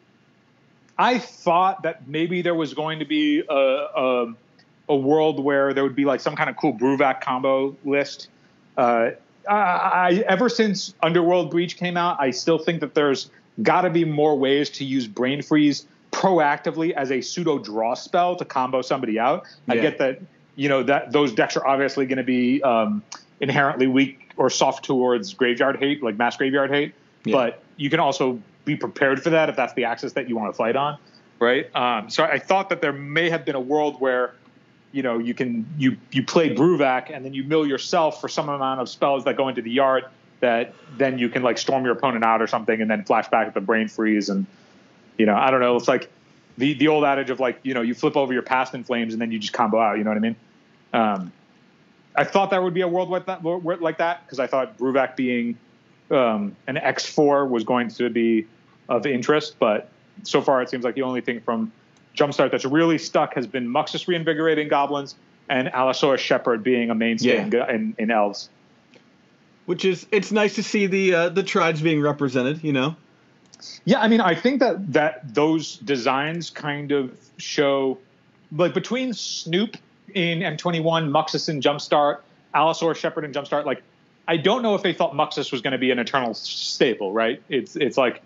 I thought that maybe there was going to be a, a, a world where there would be like some kind of cool Bruvac combo list. Uh, I, I ever since Underworld Breach came out, I still think that there's got to be more ways to use Brain Freeze proactively as a pseudo draw spell to combo somebody out. Yeah. I get that, you know, that those decks are obviously going to be um, inherently weak or soft towards graveyard hate, like mass graveyard hate. Yeah. But you can also be prepared for that if that's the axis that you want to fight on, right? Um, so I thought that there may have been a world where, you know, you can you you play Bruvac and then you mill yourself for some amount of spells that go into the yard that then you can like storm your opponent out or something and then flash back at the Brain Freeze and, you know, I don't know. It's like the the old adage of like, you know, you flip over your Past in Flames and then you just combo out. You know what I mean? Um, I thought there would be a world like that, like that, because I thought Bruvac being um, an X four was going to be of interest, but so far it seems like the only thing from Jumpstart that's really stuck has been Muxus reinvigorating goblins and Allosaurus Shepherd being a mainstay Yeah. in, in, in elves. Which is, it's nice to see the uh, the tribes being represented, you know? Yeah, I mean, I think that, that those designs kind of show, like, between Snoop in M twenty-one, Muxus in Jumpstart, Allosaurus Shepherd in Jumpstart, like, I don't know if they thought Muxus was going to be an eternal staple, right? It's it's like,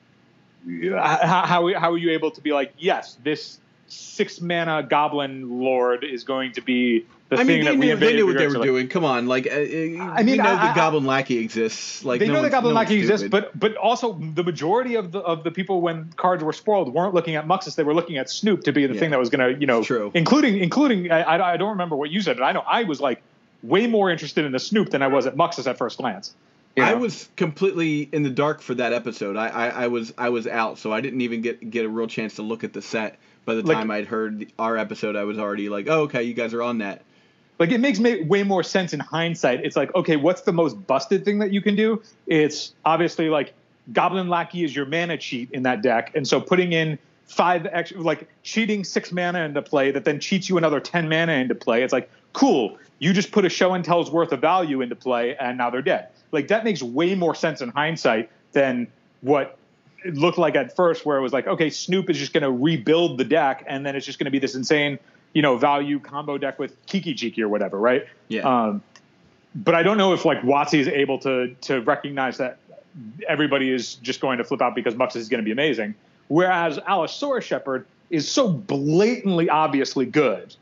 how, how how are you able to be like, yes, this six mana goblin lord is going to be the I thing mean, they that knew, they knew what they reinvigorates were it? doing. Come on, like, uh, I mean, we know I- the I- Goblin Lackey exists. Like, They no know the one's- Goblin no one's Lackey exists, stupid. but but also the majority of the of the people when cards were spoiled weren't looking at Muxus; they were looking at Snoop to be the Yeah. thing that was going to, you know, True. including including. I, I I don't remember what you said, but I know I was like way more interested in the Snoop than I was at Muxus at first glance. You I know? was completely in the dark for that episode. I, I, I was I was out, so I didn't even get get a real chance to look at the set. By the Like- time I'd heard the, our episode, I was already like, oh, okay, you guys are on that. Like, it makes ma- way more sense in hindsight. It's like, okay, what's the most busted thing that you can do? It's obviously like Goblin Lackey is your mana cheat in that deck, and so putting in five extra, like cheating six mana into play that then cheats you another ten mana into play. It's like, cool, you just put a show and tell's worth of value into play, and now they're dead. Like, that makes way more sense in hindsight than what it looked like at first, where it was like, okay, Snoop is just going to rebuild the deck, and then it's just going to be this insane, you know, value combo deck with Kiki Jiki or whatever, right? Yeah. Um, but I don't know if like WotC is able to to recognize that everybody is just going to flip out because Muxus is going to be amazing, whereas Allosaurus Shepherd is so blatantly, obviously good.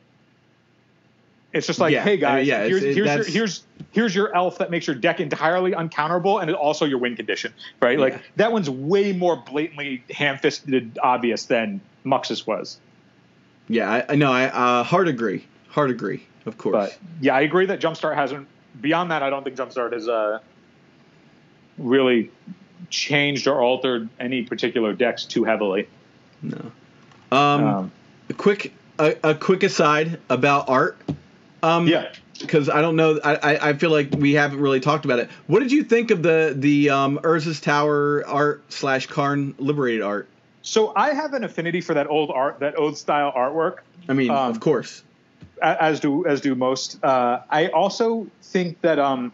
It's just like, Yeah, hey guys, uh, yeah, here's it's- it- here's, your, that's- here's here's your elf that makes your deck entirely uncounterable and also your win condition, right? Yeah. Like, that one's way more blatantly ham-fisted obvious than Muxus was. Yeah, I, I know. I uh, hard agree. Hard agree. Of course. But yeah, I agree that Jumpstart hasn't. Beyond that, I don't think Jumpstart has uh, really changed or altered any particular decks too heavily. no. Um, Um, a quick a, a quick aside about art. Um, yeah. Because I don't know, I, I I feel like we haven't really talked about it. What did you think of the the um, Urza's Tower art slash Karn Liberated art? So I have an affinity for that old art, that old style artwork. I mean, Um, of course. a- as do as do most. Uh, I also think that um,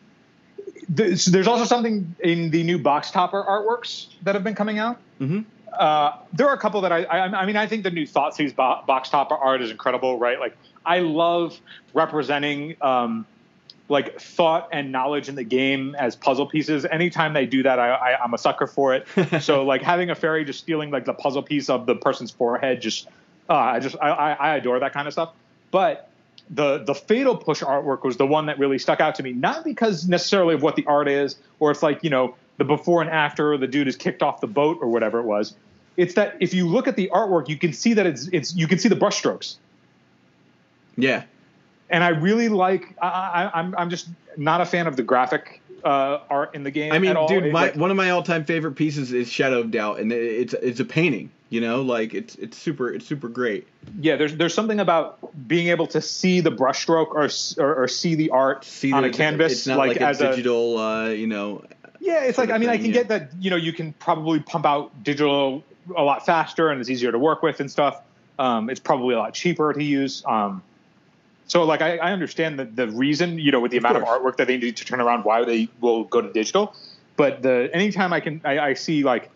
th- so there's also something in the new box topper artworks that have been coming out. Mm-hmm. Uh, there are a couple that I, I, I mean, I think the new Thoughtseize bo- box topper art is incredible, right? Like, I love representing um, like thought and knowledge in the game as puzzle pieces. Anytime they do that, I, I, I'm a sucker for it. So like having a fairy just stealing like the puzzle piece of the person's forehead, just uh, I just I, I, I adore that kind of stuff. But the the Fatal Push artwork was the one that really stuck out to me, not because necessarily of what the art is, or it's like, you know, the before and after, or the dude is kicked off the boat or whatever it was. It's that if you look at the artwork, you can see that it's it's you can see the brushstrokes. Yeah. And I really like. I, I, I'm I'm just not a fan of the graphic uh, art in the game. I mean, at all. dude, It, my like, one of my all time favorite pieces is Shadow of Doubt, and it- it's it's a painting. You know, like it's it's super it's super great. yeah, there's there's something about being able to see the brushstroke or, s- or or see the art See on that a canvas, It's not like, like, as a a digital. Uh, you know. yeah. It's sort like of I mean, I thing, can yeah. get that. You know, you can probably pump out digital a lot faster and it's easier to work with and stuff. Um, it's probably a lot cheaper to use. Um, so like I, I understand the the reason, you know, with the Of amount of course. artwork that they need to turn around, why they will go to digital. But the anytime I can I, I see like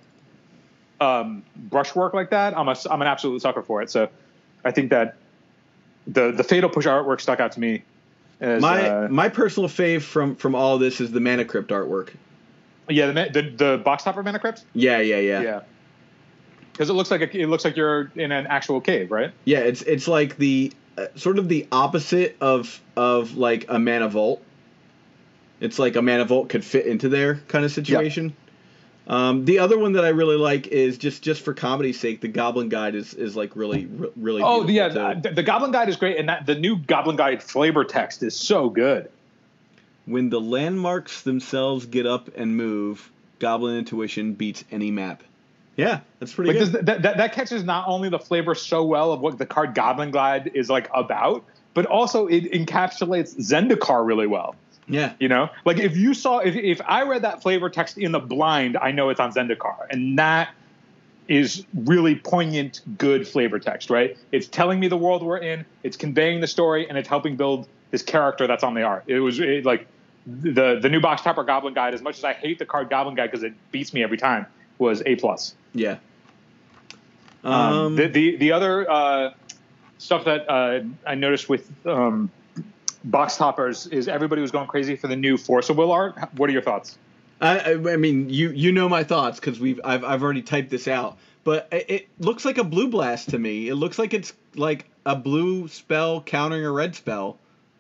um, brushwork like that, I'm a I'm an absolute sucker for it. So I think that the the Fatal Push artwork stuck out to me. As, My uh, my personal fave from from all of this is the Mana Crypt artwork. yeah, the, the the box topper mana crypt. Yeah, yeah, yeah. Yeah. Because it looks like a, it looks like you're in an actual cave, right? Yeah, it's it's like the uh, sort of the opposite of of like a Mana Vault. It's like a Mana Vault could fit into there kind of situation. Um, the other one that I really like is just just for comedy's sake, the Goblin Guide is is like really re- really. Oh, yeah. beautiful, too. The, the Goblin Guide is great, and that the new Goblin Guide flavor text is so good. When the landmarks themselves get up and move, Goblin Intuition beats any map. Yeah, that's pretty like good. this, that, that that catches not only the flavor so well of what the card Goblin Glide is like about, but also it encapsulates Zendikar really well. Yeah. You know, like if you saw, if, if I read that flavor text in the blind, I know it's on Zendikar. And that is really poignant, good flavor text, right? It's telling me the world we're in, it's conveying the story, and it's helping build this character that's on the art. It was it, like the the new Box Topper Goblin Guide, as much as I hate the card Goblin Guide because it beats me every time, was A plus. Yeah. Um, Um, the, the, the other uh, stuff that uh, I noticed with um, Box Toppers is everybody was going crazy for the new Force of Will art. What are your thoughts? I, I I mean, you you know my thoughts because we've I've I've already typed this out, but it, it looks like a blue blast to me. It looks like it's like a blue spell countering a red spell.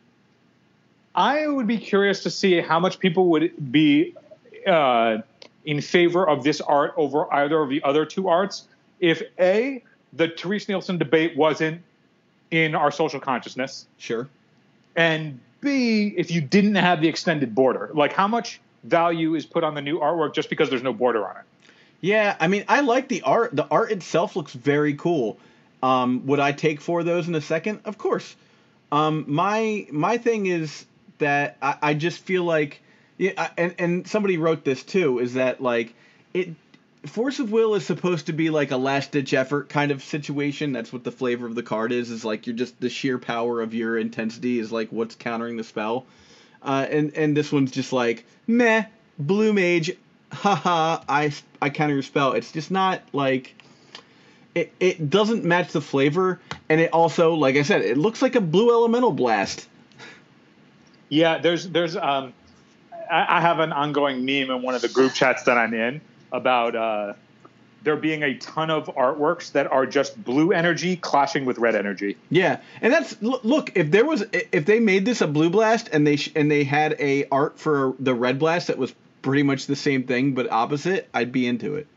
I would be curious to see how much people would be uh, in favor of this art over either of the other two arts if A, the Therese Nielsen debate wasn't in our social consciousness, Sure. and B, if you didn't have the extended border. Like, how much value is put on the new artwork just because there's no border on it? Yeah, I mean, I like the art. The art itself looks very cool. Um, would I take four of those in a second? Of course. Um, my my thing is that I, I just feel like, yeah, I- and and somebody wrote this too, is that like it, Force of Will is supposed to be like a last ditch effort kind of situation. That's what the flavor of the card is. Is like you're just the sheer power of your intensity is like what's countering the spell. Uh, and and this one's just like meh, blue mage, haha, I I counter your spell. It's just not like it. It doesn't match the flavor, and it also, like I said, it looks like a blue elemental blast. Yeah, there's there's um, I, I have an ongoing meme in one of the group chats that I'm in about uh, there being a ton of artworks that are just blue energy clashing with red energy. Yeah, and that's look. look, If there was, if they made this a blue blast and they sh- and they had a art for the red blast that was pretty much the same thing but opposite, I'd be into it.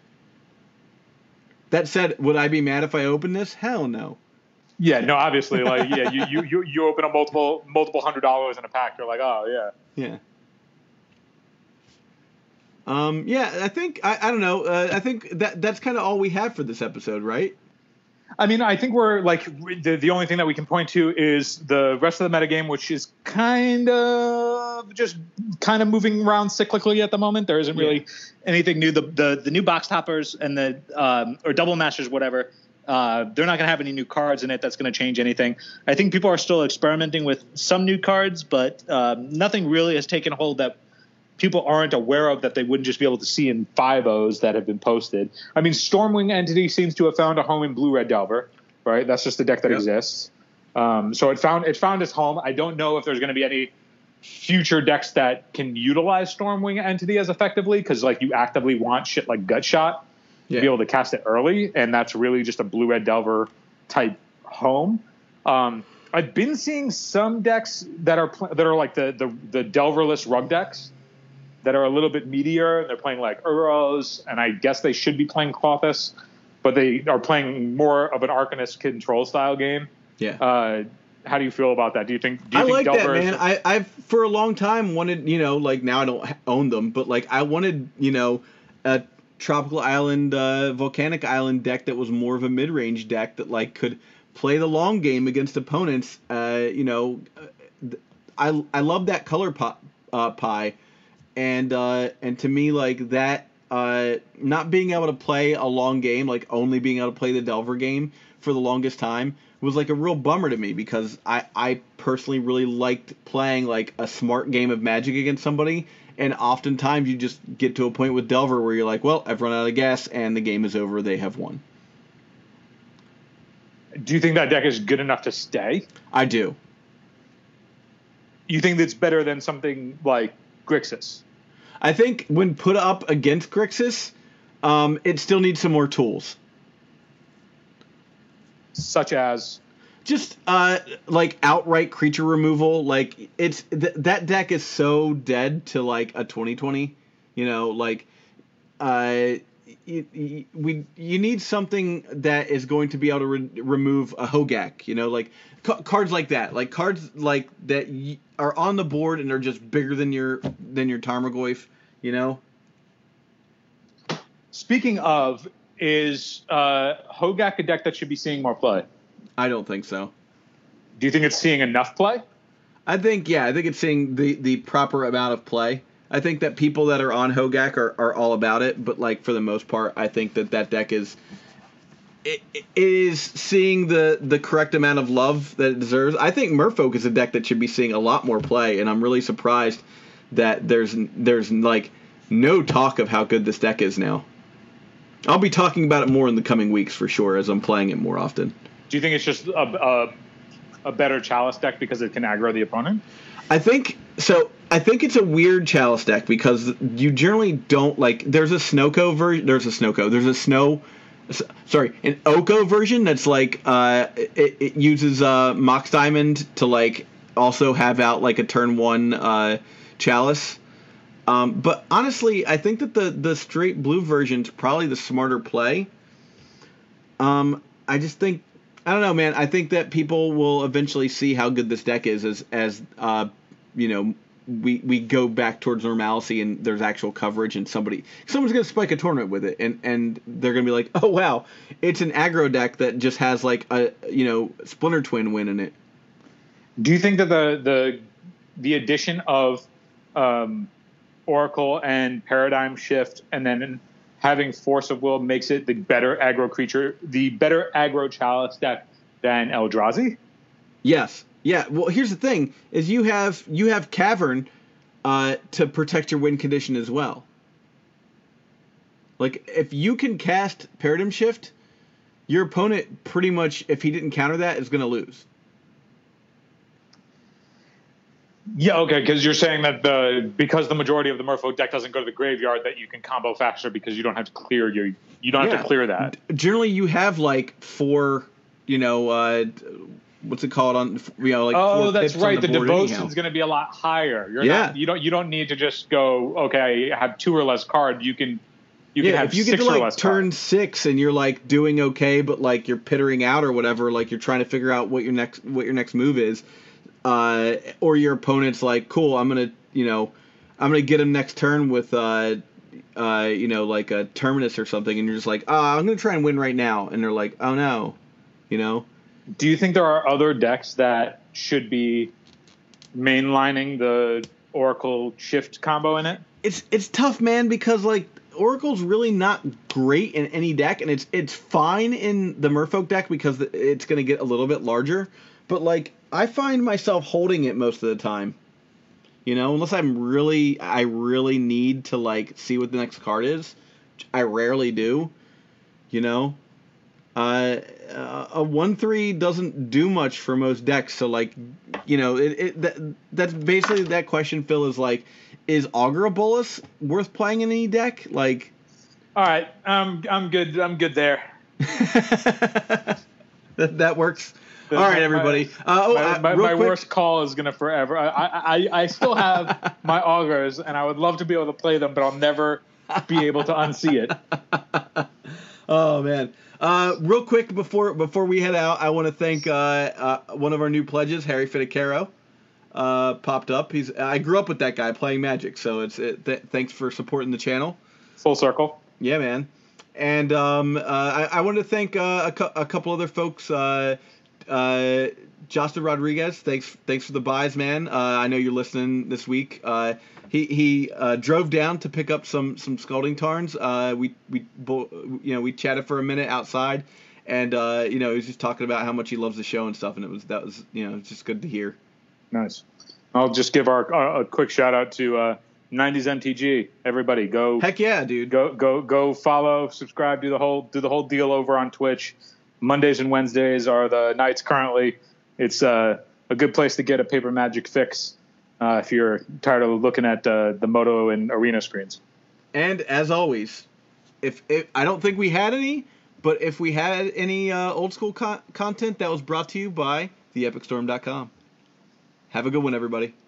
That said, would I be mad if I opened this? Hell no. Yeah, no, obviously, like, yeah, you, you, you, you open up multiple multiple hundred dollars in a pack, you're like, oh, yeah. Yeah. Um. Yeah, I think I. I don't know. Uh, I think that that's kind of all we have for this episode, right? I mean, I think we're like the, the only thing that we can point to is the rest of the metagame, which is kind of just kind of moving around cyclically at the moment. There isn't really Yeah. anything new. The, the the new box toppers and the um, or double masters, whatever. Uh, they're not going to have any new cards in it that's going to change anything. I think people are still experimenting with some new cards, but um, nothing really has taken hold that people aren't aware of that they wouldn't just be able to see in five O's that have been posted. I mean, Stormwing Entity seems to have found a home in Blue Red Delver, right? That's just the deck that Yep. exists. Um, so it found it found its home. I don't know if there's going to be any future decks that can utilize Stormwing Entity as effectively because, like, you actively want shit like Gutshot Yeah. to be able to cast it early, and that's really just a Blue Red Delver type home. Um, I've been seeing some decks that are pl- that are like the the, the Delverless rug decks that are a little bit meatier. They're playing like Uros, and I guess they should be playing Klothys, but they are playing more of an Arcanist control style game. Yeah. Uh, how do you feel about that? Do you think? Do you I think like that, Delver is- man. I, I've for a long time wanted, you know, like now I don't ha- own them, but like I wanted, you know, a tropical island, uh, volcanic island deck that was more of a mid range deck that like could play the long game against opponents. Uh, you know, I I love that color pie, uh, pie, and uh, and to me like that. Uh, not being able to play a long game, like only being able to play the Delver game for the longest time, was like a real bummer to me because I, I personally really liked playing like a smart game of Magic against somebody, and oftentimes you just get to a point with Delver where you're like, well, I've run out of gas and the game is over, they have won. Do you think that deck is good enough to stay? I do. You think that's better than something like Grixis? I think when put up against Grixis, um, it still needs some more tools. Such as? Just uh, like outright creature removal. Like it's th- that deck is so dead to like a twenty twenty. You know, like uh, you, you, we you need something that is going to be able to re- remove a Hogak. You know, like ca- cards like that, like cards like that y- are on the board and are just bigger than your than your Tarmogoyf. You know. Speaking of, is uh, Hogak a deck that should be seeing more play? I don't think so. Do you think it's seeing enough play? I think, yeah, I think it's seeing the, the proper amount of play. I think that people that are on Hogak are, are all about it, but, like, for the most part, I think that that deck is it, it is seeing the, the correct amount of love that it deserves. I think Merfolk is a deck that should be seeing a lot more play, and I'm really surprised that there's there's like no talk of how good this deck is now. I'll be talking about it more in the coming weeks for sure as I'm playing it more often. Do you think it's just a, a, a better Chalice deck because it can aggro the opponent? I think so. I think it's a weird Chalice deck because you generally don't like. There's a Snowco version. There's a Snowco. There's a Snow. Sorry, an Oko version that's like uh, it, it uses uh, Mox Diamond to like also have out like a turn one uh, Chalice. Um, but honestly, I think that the, the straight blue version's probably the smarter play. Um, I just think, I don't know, man. I think that people will eventually see how good this deck is as, as uh, you know, we, we go back towards normalcy and there's actual coverage and somebody, someone's going to spike a tournament with it and, and they're going to be like, oh, wow, it's an aggro deck that just has like a, you know, Splinter Twin win in it. Do you think that the, the, the addition of, um, Oracle and Paradigm Shift, and then having Force of Will makes it the better aggro creature, the better aggro Chalice deck than Eldrazi? Yes. Yeah. Well, here's the thing: is you have you have Cavern uh, to protect your win condition as well. Like if you can cast Paradigm Shift, your opponent pretty much, if he didn't counter that, is going to lose. Yeah, okay, because you're saying that the because the majority of the Merfolk deck doesn't go to the graveyard, that you can combo faster because you don't have to clear your you don't have Yeah. to clear that. Generally, you have like four, you know, uh, what's it called on, you know, like Oh, four that's pips on right. The, board devotion's anyhow. going to be a lot higher. You're Yeah. not, you don't you don't need to just go okay. I have two or less cards. You can you can Yeah, have if you get six to or like less turn cards. six and you're like doing okay, but like you're pittering out or whatever, like you're trying to figure out what your next what your next move is. Uh, or your opponent's like, cool, I'm gonna, you know, I'm gonna get him next turn with, uh, uh, you know, like a Terminus or something, and you're just like, ah, oh, I'm gonna try and win right now, and they're like, oh no, you know. Do you think there are other decks that should be mainlining the Oracle Shift combo in it? It's it's tough, man, because like Oracle's really not great in any deck, and it's it's fine in the Merfolk deck because it's gonna get a little bit larger, but like I find myself holding it most of the time. You know, unless I'm really, I really need to, like, see what the next card is. Which I rarely do. You know? Uh, a one three doesn't do much for most decks, so, like, you know, it, it that, that's basically that question, Phil, is, like, is Augur Bolus worth playing in any deck? Like... All right, I'm, I'm good. I'm good there. that, that works. All right, My- everybody. Uh, oh, my, uh, my, real my quick, worst call is gonna forever. I, I I still have my augurs, and I would love to be able to play them, but I'll never be able to unsee it. Oh man. Uh, real quick before before we head out, I want to thank uh, uh, one of our new pledges, Harry Fidicaro, uh, popped up. He's I grew up with that guy playing Magic, so it's it, th- thanks for supporting the channel. Full circle. Yeah, man. And um, uh, I, I wanted to thank uh, a, cu- a couple other folks. Uh, uh, Justin Rodriguez, thanks thanks for the buys, man. Uh, I know you're listening this week. Uh, he he uh, drove down to pick up some some Scalding Tarns. Uh, we we bo- you know we chatted for a minute outside, and uh, you know he was just talking about how much he loves the show and stuff, and it was that was you know it's just good to hear. Nice. I'll just give our, our a quick shout out to uh, nineties M T G. Everybody, go Heck yeah, dude. go go go follow, subscribe, do the whole do the whole deal over on Twitch. Mondays and Wednesdays are the nights currently. It's uh, a good place to get a paper Magic fix uh, if you're tired of looking at uh, the Moto and Arena screens. And as always, if, if I don't think we had any, but if we had any uh, old school con- content, that was brought to you by the epic storm dot com. Have a good one, everybody.